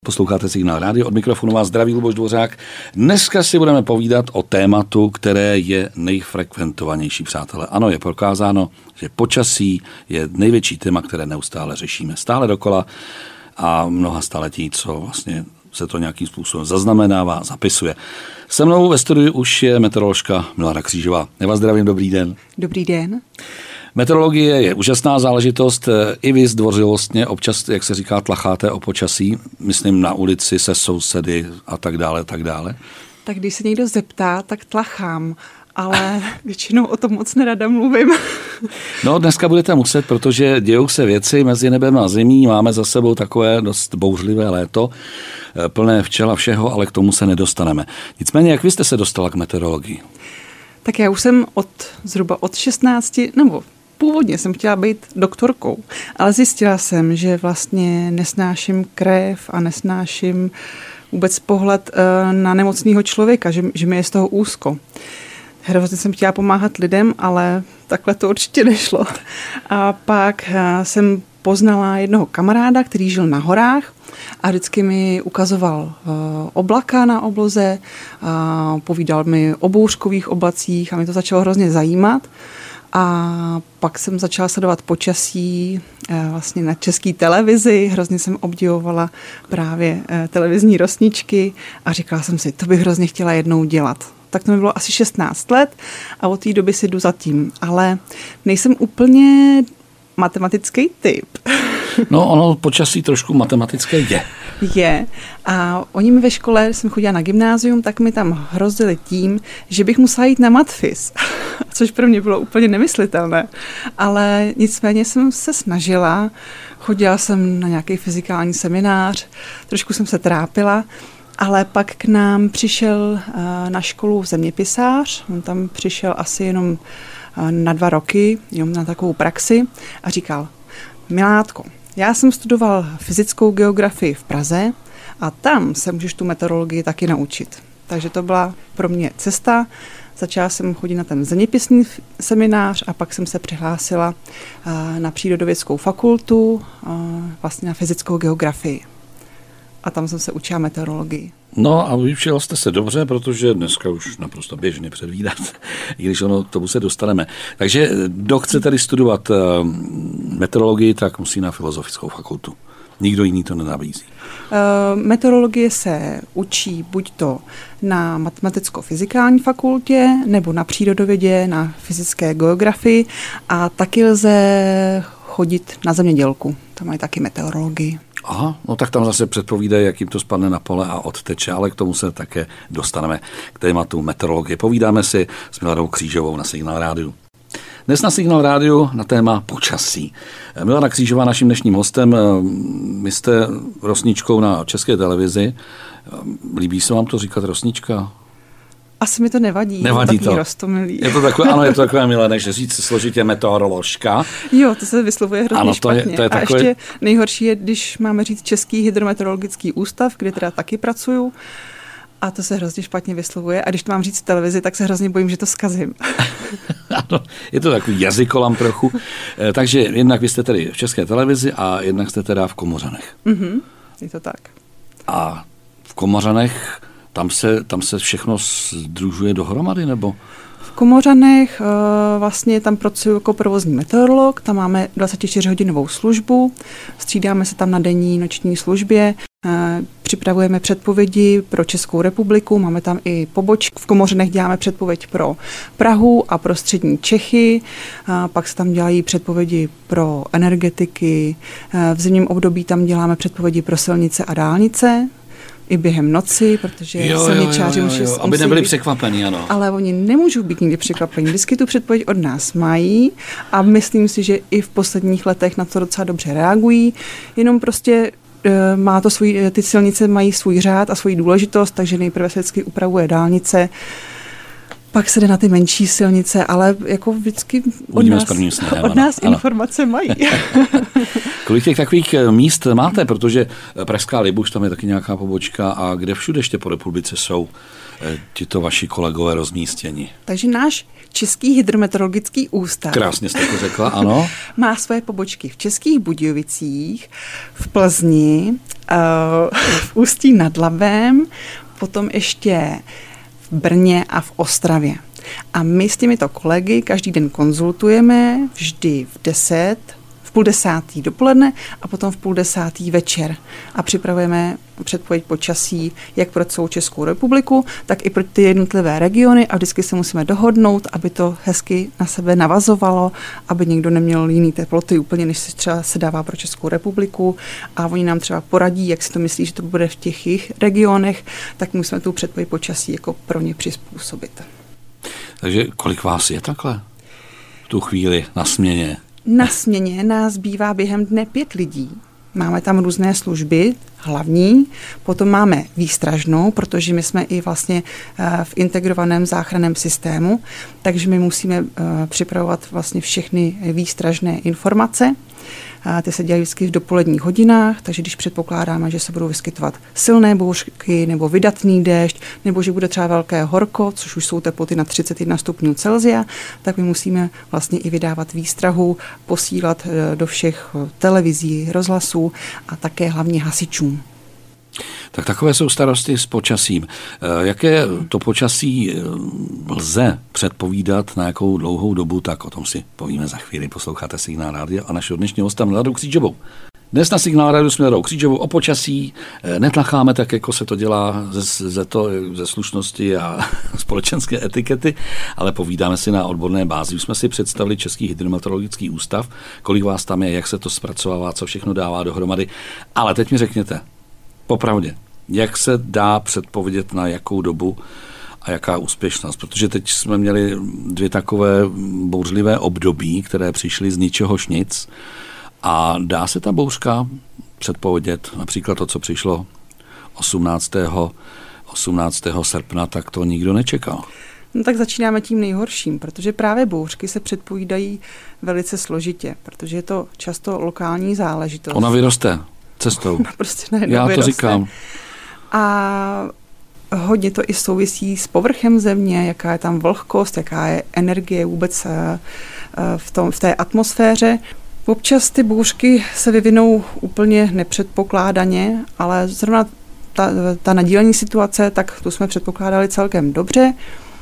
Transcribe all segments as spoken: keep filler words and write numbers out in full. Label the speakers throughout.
Speaker 1: Posloucháte Signál rádio, od mikrofonu vás zdraví Luboš Dvořák. Dneska si budeme povídat o tématu, které je nejfrekventovanější, přátelé. Ano, je prokázáno, že počasí je největší téma, které neustále řešíme. Stále dokola a mnoha staletí, co vlastně se to nějakým způsobem zaznamenává, zapisuje. Se mnou ve studiu už je meteoroložka Milada Křížová. Já vás zdravím, dobrý den.
Speaker 2: Dobrý den.
Speaker 1: Meteorologie je úžasná záležitost. I vy zdvořilostně občas, jak se říká, tlacháte o počasí, myslím na ulici se sousedy a tak dále, tak dále.
Speaker 2: Tak když se někdo zeptá, tak tlachám, ale většinou o tom moc nerada mluvím.
Speaker 1: No dneska budete muset, protože dějou se věci mezi nebem a zemí, máme za sebou takové dost bouřlivé léto, plné včel a všeho, ale k tomu se nedostaneme. Nicméně, jak vy jste se dostala k meteorologii?
Speaker 2: Tak já už jsem od zhruba od šestnácti, nebo původně jsem chtěla být doktorkou, ale zjistila jsem, že vlastně nesnáším krev a nesnáším vůbec pohled na nemocného člověka, že, že mi je z toho úzko. Hrozně jsem chtěla pomáhat lidem, ale takhle to určitě nešlo. A pak jsem poznala jednoho kamaráda, který žil na horách a vždycky mi ukazoval oblaka na obloze, povídal mi o bouřkových oblacích a mě to začalo hrozně zajímat. A pak jsem začala sledovat počasí vlastně na české televizi, hrozně jsem obdivovala právě televizní rosničky a říkala jsem si, to bych hrozně chtěla jednou dělat. Tak to mi bylo asi šestnáct let a od té doby si jdu za tím, ale nejsem úplně matematický typ.
Speaker 1: No ono počasí trošku matematické je.
Speaker 2: Je. A oni mi ve škole, jsem chodila na gymnázium, tak mi tam hrozili tím, že bych musela jít na matfis, což pro mě bylo úplně nemyslitelné. Ale nicméně jsem se snažila, chodila jsem na nějaký fyzikální seminář, trošku jsem se trápila, ale pak k nám přišel na školu zeměpisář, on tam přišel asi jenom na dva roky, jenom na takovou praxi a říkal, Miládko, já jsem studoval fyzickou geografii v Praze a tam se můžeš tu meteorologii taky naučit. Takže to byla pro mě cesta. Začala jsem chodit na ten zeměpisný seminář a pak jsem se přihlásila na přírodovědeckou fakultu, vlastně na fyzickou geografii. A tam jsem se učila meteorologii.
Speaker 1: No a vyučila jste se dobře, protože dneska už naprosto běžně předvídat, i když ono k tomu se dostaneme. Takže kdo chce tedy studovat uh, meteorologii, tak musí na filozofickou fakultu. Nikdo jiný to nenabízí.
Speaker 2: Uh, meteorologie se učí buď to na matematicko-fyzikální fakultě, nebo na přírodovědě, na fyzické geografii a taky lze chodit na zemědělku. Tam mají taky meteorologii.
Speaker 1: Aha, no tak tam zase předpovídají, jak jim to spadne na pole a odteče, ale k tomu se také dostaneme k tématu meteorologie. Povídáme si s Miladou Křížovou na Signál rádiu. Dnes na Signál rádiu na téma počasí. Milada Křížová naším dnešním hostem, vy jste rosničkou na České televizi. Líbí se vám to říkat rosnička?
Speaker 2: Asi mi to nevadí.
Speaker 1: Nevadí to.
Speaker 2: Roztomilý.
Speaker 1: Je to takové, ano, je to takové milé, než říct složitě meteoroložka.
Speaker 2: Jo, to se vyslovuje hrozně
Speaker 1: ano, to
Speaker 2: špatně.
Speaker 1: Je, to je takové...
Speaker 2: A ještě nejhorší je, když máme říct Český hydrometeorologický ústav, kde teda taky pracuju. A to se hrozně špatně vyslovuje. A když to mám říct v televizi, tak se hrozně bojím, že to zkazím.
Speaker 1: Ano, je to takový jazykolam trochu. Takže jednak vy jste tedy v České televizi a jednak jste teda v Komořanech.
Speaker 2: Mhm, je to tak.
Speaker 1: A v Komořanech tam se, tam se všechno sdružuje dohromady, nebo?
Speaker 2: V Komořanech vlastně tam pracuji jako provozní meteorolog, tam máme dvacetičtyřhodinovou službu, střídáme se tam na denní, noční službě, připravujeme předpovědi pro Českou republiku, máme tam i pobočky. V Komořanech děláme předpověď pro Prahu a pro střední Čechy, pak se tam dělají předpovědi pro energetiky, v zimním období tam děláme předpovědi pro silnice a dálnice, i během noci, protože
Speaker 1: jo,
Speaker 2: silničáři
Speaker 1: jo, jo, jo, jo. Aby nebyli být, překvapení, ano.
Speaker 2: Ale oni nemůžou být nikdy překvapení. Vždycky tu předpověď od nás mají a myslím si, že i v posledních letech na to docela dobře reagují. Jenom prostě e, má to svůj, ty silnice mají svůj řád a svůj důležitost, takže nejprve se vždycky upravuje dálnice Pak se jde na ty menší silnice, ale jako vždycky od nás, sněhem, od nás informace mají.
Speaker 1: Kolik těch takových míst máte, protože Pražská Libuš, tam je taky nějaká pobočka a kde všude ještě po republice jsou tito vaši kolegové rozmístěni?
Speaker 2: Takže náš Český hydrometeorologický ústav.
Speaker 1: Krásně jste to řekla, ano.
Speaker 2: Má svoje pobočky v Českých Budějovicích, v Plzni, v Ústí nad Labem, potom ještě v Brně a v Ostravě. A my s těmito kolegy každý den konzultujeme, vždy v deset, v půl desátý dopoledne a potom v půl desátý večer. A připravujeme předpověď počasí jak pro celou Českou republiku, tak i pro ty jednotlivé regiony a vždycky se musíme dohodnout, aby to hezky na sebe navazovalo, aby někdo neměl jiný teploty úplně, než se třeba se dává pro Českou republiku a oni nám třeba poradí, jak si to myslí, že to bude v těch jejich regionech, tak musíme tu předpověď počasí jako pro ně přizpůsobit.
Speaker 1: Takže kolik vás je takhle v tu chvíli na směně?
Speaker 2: Na směně nás bývá během dne pět lidí. Máme tam různé služby, hlavní, potom máme výstražnou, protože my jsme i vlastně v integrovaném záchranném systému, takže my musíme připravovat vlastně všechny výstražné informace. Ty se dělají vždycky v dopoledních hodinách, takže když předpokládáme, že se budou vyskytovat silné bouřky nebo vydatný déšť, nebo že bude třeba velké horko, což už jsou teploty na třicet jedna stupňů Celsia, tak my musíme vlastně i vydávat výstrahu, posílat do všech televizí, rozhlasů a také hlavně hasičům.
Speaker 1: Tak takové jsou starosti s počasím. Jaké to počasí lze předpovídat na jakou dlouhou dobu, tak o tom si povíme za chvíli. Posloucháte Signál rádia a našeho dnešního hosta Miladou Křížovou. Dnes na Signál rádiu s Miladou Křížovou o počasí netlacháme tak, jako se to dělá ze, ze, to, ze slušnosti a společenské etikety, ale povídáme si na odborné bázi. Už jsme si představili Český hydrometeorologický ústav, kolik vás tam je, jak se to zpracovává, co všechno dává dohromady. Ale teď mi řekněte, popravdě, jak se dá předpovědět na jakou dobu a jaká úspěšnost? Protože teď jsme měli dvě takové bouřlivé období, které přišly z ničehož nic a dá se ta bouřka předpovědět, například to, co přišlo osmnáctého srpna, tak to nikdo nečekal.
Speaker 2: No tak začínáme tím nejhorším, protože právě bouřky se předpovídají velice složitě, protože je to často lokální záležitost.
Speaker 1: Ona vyroste cestou.
Speaker 2: Ona prostě najednou
Speaker 1: Já to
Speaker 2: vyroste.
Speaker 1: říkám.
Speaker 2: A hodně to i souvisí s povrchem země, jaká je tam vlhkost, jaká je energie vůbec v, tom, v té atmosféře. Občas ty bouřky se vyvinou úplně nepředpokládaně, ale zrovna ta, ta nadílení situace, tak tu jsme předpokládali celkem dobře.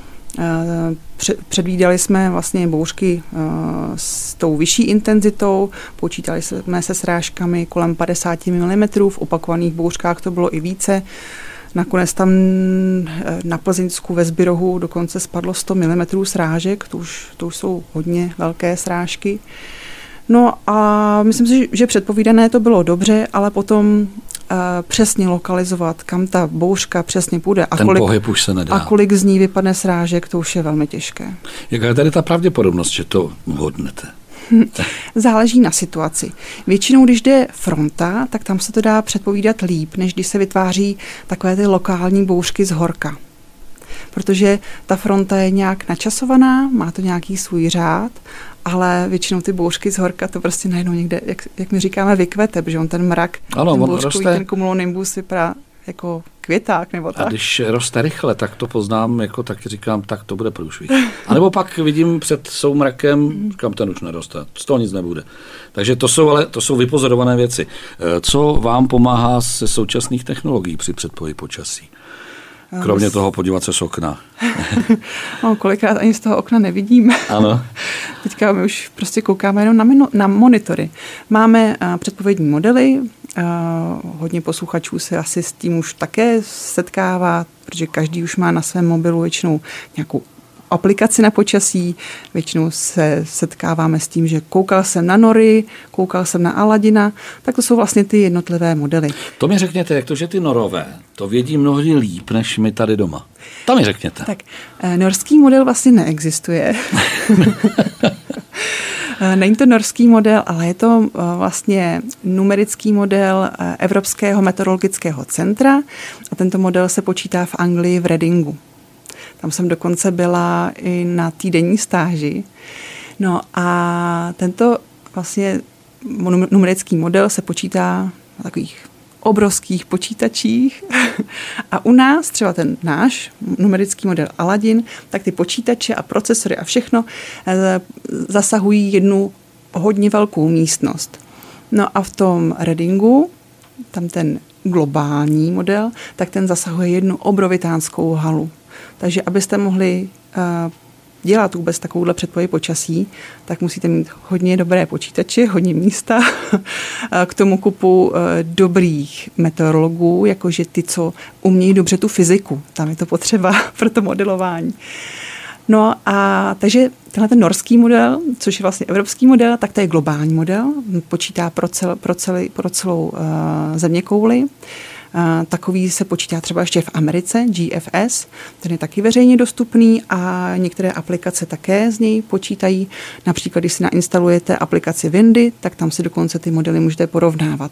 Speaker 2: Předvídali jsme vlastně bouřky s tou vyšší intenzitou, počítali jsme se srážkami kolem padesát milimetrů, v opakovaných bouřkách to bylo i více. Nakonec tam na Plzeňsku ve Zbyrohu dokonce spadlo sto milimetrů srážek, to už, to už jsou hodně velké srážky. No a myslím si, že předpovídané to bylo dobře, ale potom uh, přesně lokalizovat, kam ta bouřka přesně půjde a kolik,
Speaker 1: pohyb už se nedá.
Speaker 2: A kolik z ní vypadne srážek, to už je velmi těžké.
Speaker 1: Jaká je tady ta pravděpodobnost, že to uhodnete?
Speaker 2: Záleží na situaci. Většinou, když jde fronta, tak tam se to dá předpovídat líp, než když se vytváří takové ty lokální bouřky z horka. Protože ta fronta je nějak načasovaná, má to nějaký svůj řád, ale většinou ty bouřky z horka to prostě najednou někde, jak, jak my říkáme, vykvete, protože on ten mrak,
Speaker 1: ano,
Speaker 2: ten
Speaker 1: on
Speaker 2: bouřkový,
Speaker 1: roste.
Speaker 2: ten cumulonimbus vypadá jako květák nebo tak.
Speaker 1: A když roste rychle, tak to poznám, jako tak říkám, tak to bude průšvih. A nebo pak vidím před soumrakem, říkám, ten už neroste, z toho nic nebude. Takže to jsou ale to jsou vypozorované věci. Co vám pomáhá ze současných technologií při předpovědi počasí? Kromě toho podívat se z okna.
Speaker 2: No, kolikrát ani z toho okna nevidím.
Speaker 1: Ano.
Speaker 2: Teďka my už prostě koukáme jenom na, minu, na monitory. Máme uh, předpovědní modely, uh, hodně posluchačů se asi s tím už také setkává, protože každý už má na svém mobilu většinou nějakou aplikaci na počasí, většinou se setkáváme s tím, že koukal jsem na Nory, koukal jsem na Aladina, tak to jsou vlastně ty jednotlivé modely.
Speaker 1: To mi řekněte, jak to, že ty norové to vědí mnohdy líp, než my tady doma. To mi řekněte.
Speaker 2: Tak, norský model vlastně neexistuje. Není to norský model, ale je to vlastně numerický model Evropského meteorologického centra a tento model se počítá v Anglii v Readingu. Tam jsem dokonce byla i na týdenní stáži. No a tento vlastně numerický model se počítá na takových obrovských počítačích a u nás třeba ten náš numerický model Aladin, tak ty počítače a procesory a všechno zasahují jednu hodně velkou místnost. No a v tom Readingu, tam ten globální model, tak ten zasahuje jednu obrovitánskou halu. Takže abyste mohli uh, dělat vůbec takovouhle předpověď počasí, tak musíte mít hodně dobré počítače, hodně místa, k tomu kupu dobrých meteorologů, jakože ty, co umějí dobře tu fyziku. Tam je to potřeba pro to modelování. No a takže tenhle ten norský model, což je vlastně evropský model, tak to je globální model, počítá pro, cel, pro, celý, pro celou uh, zeměkouli. Uh, takový se počítá třeba ještě v Americe, G F S, ten je taky veřejně dostupný a některé aplikace také z něj počítají. Například, když si nainstalujete aplikaci Windy, tak tam si dokonce ty modely můžete porovnávat.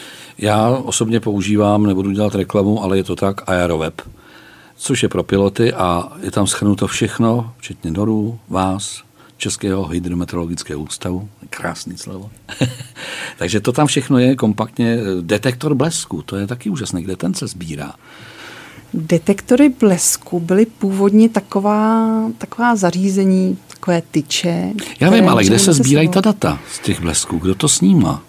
Speaker 1: Já osobně používám, nebudu dělat reklamu, ale je to tak, Aeroweb, což je pro piloty a je tam shrnuto všechno, včetně norů, vás, Českého hydrometeorologického ústavu. Krásný slovo. Takže to tam všechno je kompaktně. Detektor blesku, to je taky úžasné. Kde ten se sbírá?
Speaker 2: Detektory blesku byly původně taková, taková zařízení, takové tyče.
Speaker 1: Já vím, ale kde se sbírají ta data z těch blesků? Kdo to snímá?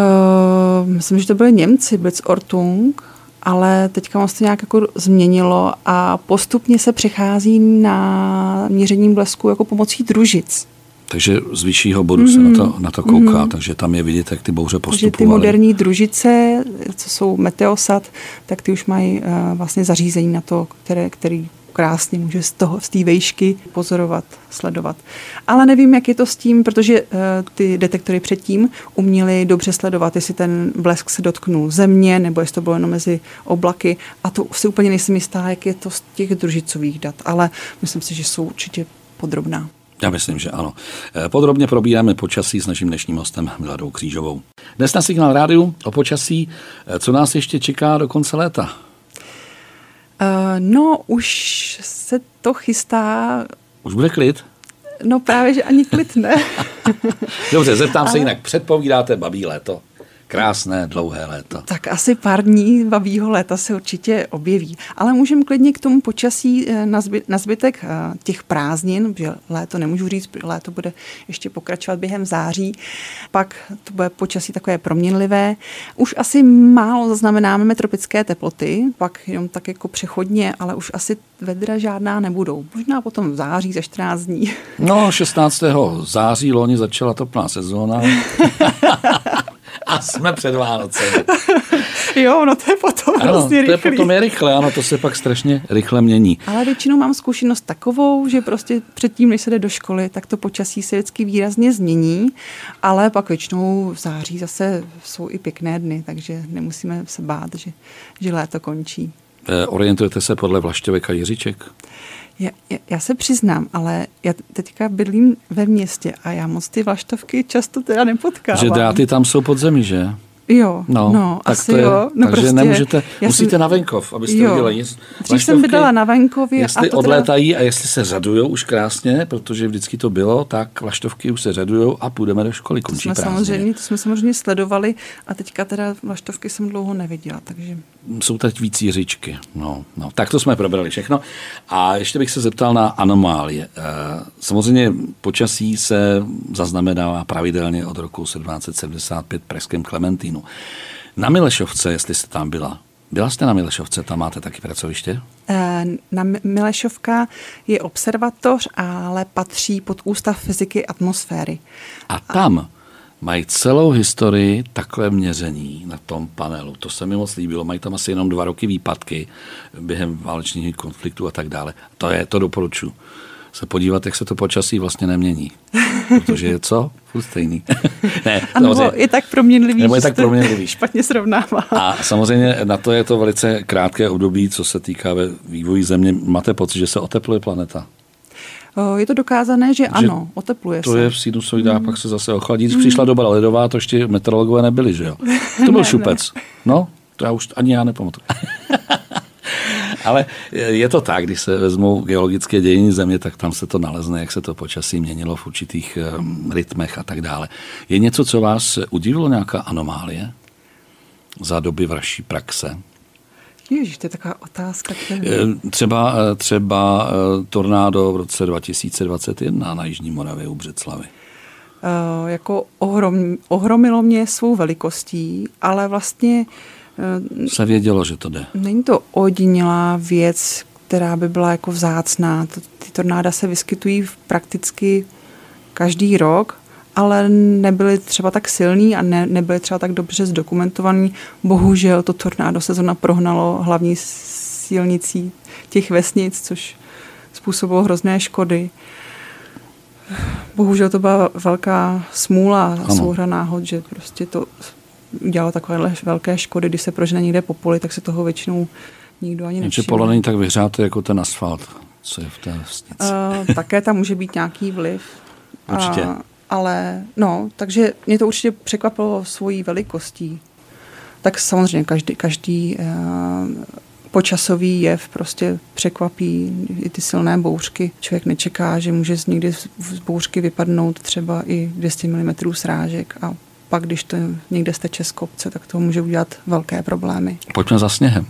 Speaker 2: Uh, myslím, že to byli Němci, Blitzortung, ale teďka moc to nějak jako změnilo a postupně se přechází na měření blesku jako pomocí družic.
Speaker 1: Takže z vyššího bodu mm-hmm. se na to, na to kouká, mm-hmm. takže tam je vidět, jak ty bouře postupovaly.
Speaker 2: Takže ty moderní družice, co jsou Meteosat, tak ty už mají uh, vlastně zařízení na to, které, který krásně může z toho, z té vejšky pozorovat, sledovat. Ale nevím, jak je to s tím, protože uh, ty detektory předtím uměly dobře sledovat, jestli ten blesk se dotknul země, nebo jestli to bylo jenom mezi oblaky. A to si úplně nejsem jistá, jak je to z těch družicových dat. Ale myslím si, že jsou určitě podrobná.
Speaker 1: Já myslím, že ano. Podrobně probíráme počasí s naším dnešním hostem Miladou Křížovou. Dnes na Signál rádiu o počasí. Co nás ještě čeká do konce léta?
Speaker 2: Uh, no, už se to chystá.
Speaker 1: Už bude klid?
Speaker 2: No právě, že ani klid ne.
Speaker 1: Dobře, zeptám Ale... se jinak. Předpovídáte babí léto? Krásné, dlouhé léto.
Speaker 2: Tak asi pár dní babího léta se určitě objeví. Ale můžeme klidně k tomu počasí na, zby, na zbytek těch prázdnin, že léto nemůžu říct, léto bude ještě pokračovat během září. Pak to bude počasí takové proměnlivé. Už asi málo zaznamenáme tropické teploty, pak jenom tak jako přechodně, ale už asi vedra žádná nebudou. Možná potom v září za čtrnáct dní.
Speaker 1: No, šestnáctého září loni začala topná sezóna. A jsme před Vánocemi.
Speaker 2: Jo, no to je potom
Speaker 1: ano,
Speaker 2: vlastně rychlý.
Speaker 1: To je potom je rychle, ano, to se pak strašně rychle mění.
Speaker 2: Ale většinou mám zkušenost takovou, že prostě předtím, než se jde do školy, tak to počasí se vždycky výrazně změní, ale pak většinou v září zase jsou i pěkné dny, takže nemusíme se bát, že, že léto končí.
Speaker 1: E, orientujete se podle vlašťovek a jiříček?
Speaker 2: Já, já, já se přiznám, ale já teďka bydlím ve městě a já moc ty vlaštovky často teda nepotkávám.
Speaker 1: Že dráty tam jsou pod zemi, že?
Speaker 2: Jo, no, no
Speaker 1: tak
Speaker 2: asi
Speaker 1: to je,
Speaker 2: jo. No
Speaker 1: takže
Speaker 2: prostě,
Speaker 1: nemůžete, musíte
Speaker 2: jsem,
Speaker 1: na venkov, abyste
Speaker 2: jo.
Speaker 1: viděli nic.
Speaker 2: Dřív jsem bydlela na venkově.
Speaker 1: Jestli
Speaker 2: a to
Speaker 1: odlétají
Speaker 2: teda...
Speaker 1: a jestli se řadujou už krásně, protože vždycky to bylo, tak vlaštovky už se řadujou a půjdeme do školy, končí
Speaker 2: to jsme
Speaker 1: prázdniny.
Speaker 2: samozřejmě, to jsme samozřejmě sledovali a teďka teda vlaštovky jsem dlouho neviděla, takže...
Speaker 1: Jsou teď víc jiříčky. No, no, tak to jsme probrali všechno. A ještě bych se zeptal na anomálie. Samozřejmě počasí se zaznamenává pravidelně od roku sedmnáct set sedmdesát pět Pražském Klementínu. Na Milešovce, jestli jste tam byla. Byla jste na Milešovce, tam máte taky pracoviště?
Speaker 2: Na Milešovka je observatoř, ale patří pod Ústav fyziky atmosféry.
Speaker 1: A tam mají celou historii takové měření na tom panelu. To se mi moc líbilo. Mají tam asi jenom dva roky výpadky během válečných konfliktů a tak dále. To je, to doporučuji. Se podívat, jak se to počasí vlastně nemění. Protože je co? Furt stejný. Ne,
Speaker 2: ano, je tak proměnlivý,
Speaker 1: nebo je tak proměnlivý.
Speaker 2: Špatně srovnává.
Speaker 1: A samozřejmě na to je to velice krátké období, co se týká ve vývoji Země. Máte pocit, že se otepluje planeta?
Speaker 2: Je to dokázané, že, že ano, otepluje
Speaker 1: to
Speaker 2: se.
Speaker 1: To je v sinusoidách, mm. pak se zase ochladí. Když mm. přišla doba ledová, to ještě meteorologové nebyli, že jo? To byl ne, šupec. Ne. No, to já už ani já nepamatuju. Ale je to tak, když se vezmou geologické dějiny Země, tak tam se to nalezne, jak se to počasí měnilo v určitých rytmech a tak dále. Je něco, co vás udivilo, nějaká anomálie za doby vaší praxe?
Speaker 2: Ježiš, to je taková otázka. Která...
Speaker 1: Třeba, třeba tornádo v roce dva tisíce dvacet jedna na Jižní Moravě u Břeclavi.
Speaker 2: Uh, jako ohrom, ohromilo mě svou velikostí, ale vlastně...
Speaker 1: Uh, se vědělo, že to jde.
Speaker 2: Není to ojedinělá věc, která by byla jako vzácná. Ty tornáda se vyskytují prakticky každý rok, ale nebyly třeba tak silný a ne, nebyly třeba tak dobře zdokumentovaný. Bohužel to tornádo se zrovna prohnalo hlavní silnicí těch vesnic, což způsobilo hrozné škody. Bohužel to byla velká smůla a souhra náhod, že prostě to udělalo takové velké škody, když se prožene někde po poli, tak se toho většinou nikdo ani nevšimne.
Speaker 1: Takže pole není tak vyhřáté jako ten asfalt, co je v té vesnici.
Speaker 2: Uh, také tam může být nějaký vliv.
Speaker 1: Určitě.
Speaker 2: Uh, ale no, takže mě to určitě překvapilo svojí velikostí. Tak samozřejmě každý, každý uh, počasový jev prostě překvapí i ty silné bouřky. Člověk nečeká, že může z někdy z bouřky vypadnout třeba i dvě stě milimetrů srážek a pak, když to někde steče z kopce, tak to může udělat velké problémy.
Speaker 1: Pojďme za sněhem.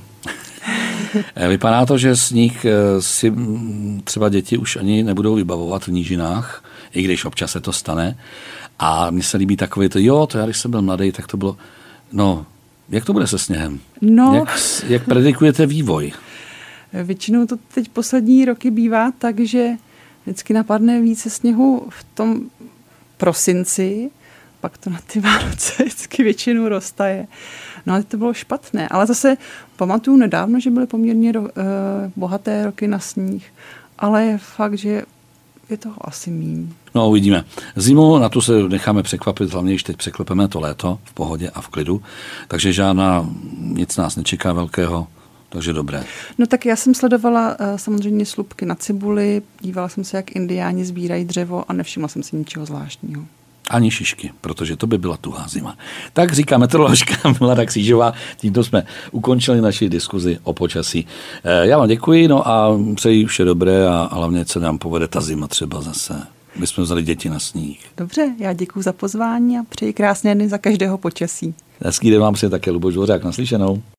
Speaker 1: Vypadá to, že sníh si třeba děti už ani nebudou vybavovat v nížinách, i když občas se to stane. A mně se líbí takové to, jo, to já, když jsem byl mladý, tak to bylo, no, jak to bude se sněhem?
Speaker 2: No.
Speaker 1: Jak, jak predikujete vývoj?
Speaker 2: Většinou to teď poslední roky bývá tak, že vždycky napadne více sněhu v tom prosinci, pak to na ty Vánoce vždycky většinou roztaje. No ale to bylo špatné. Ale zase pamatuju nedávno, že byly poměrně uh, bohaté roky na sníh, ale je fakt, že je toho asi míň.
Speaker 1: No uvidíme. Zimu na tu se necháme překvapit, hlavně když teď překlepeme to léto v pohodě a v klidu, takže žádná, nic nás nečeká velkého, takže dobré.
Speaker 2: No tak já jsem sledovala uh, samozřejmě slupky na cibuli, dívala jsem se, jak indiáni sbírají dřevo a nevšimla jsem si ničeho zvláštního.
Speaker 1: Ani šišky, protože to by byla tuhá zima. Tak říká meteoroložka Milada Křížová, tímto jsme ukončili naši diskuzi o počasí. Já vám děkuji, no a přeji vše dobré a hlavně se nám povede ta zima třeba zase. My jsme vzali děti na sníh.
Speaker 2: Dobře, já děkuji za pozvání a přeji krásné dny za každého počasí.
Speaker 1: Hezký den vám přeje také Luboš Dvořák, naslyšenou.